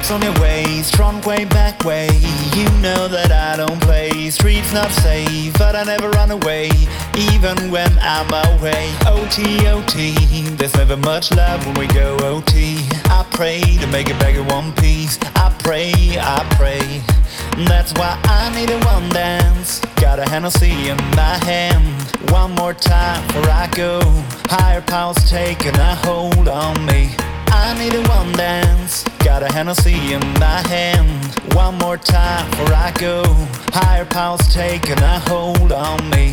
Tracks on your way, strong way, back way. You know that I don't play. Streets not safe, but I never run away, even when I'm away. OT, OT, there's never much love when we go OT. I pray to make it back in one piece. I pray, that's why I need a one dance. Got a Hennessy in my hand. One more time before I go. Higher powers taking a hold on me. I need a one dance. Got a Hennessy in my hand. One more time before I go. Higher powers taking a hold on me.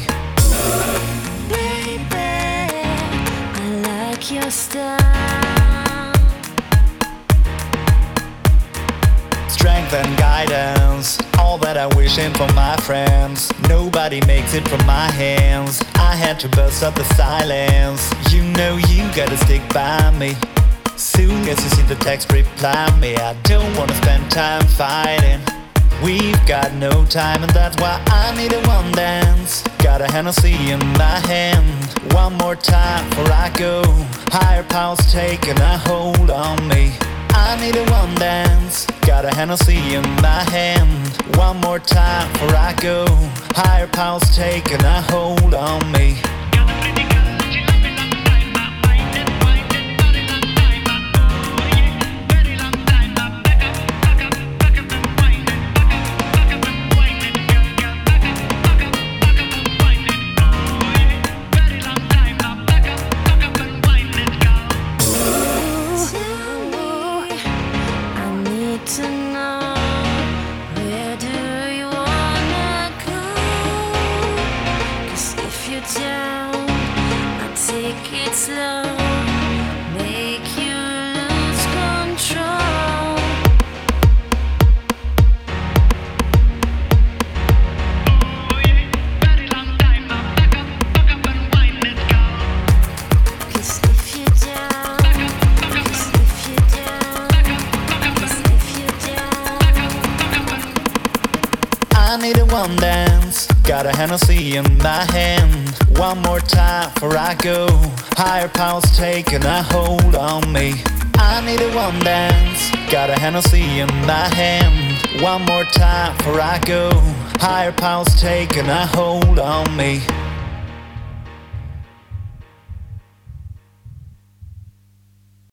Baby, I like your style. Strength and guidance, all that I wish in for my friends. Nobody makes it from my hands. I had to burst up the silence. You know you gotta stick by me. Soon as you see the text, reply me. I don't wanna spend time fighting. We've got no time, and that's why I need a one dance. Got a Hennessy in my hand. One more time before I go. Higher powers taking a hold on me. I need a one dance. Got a Hennessy in my hand. One more time before I go. Higher powers taking a hold on me. To know, where do you wanna go? 'Cause if you're down, I'll take it slow, make you lose control. Oh yeah, very long time now. Back up and wine, let's go. 'Cause if you're down, 'cause if you're down, 'cause if you're down. I need a one dance. Got a Hennessy in my hand. One more time before I go. Higher powers taking a hold on me. I need a one dance. Got a Hennessy in my hand. One more time before I go. Higher powers taking a hold on me.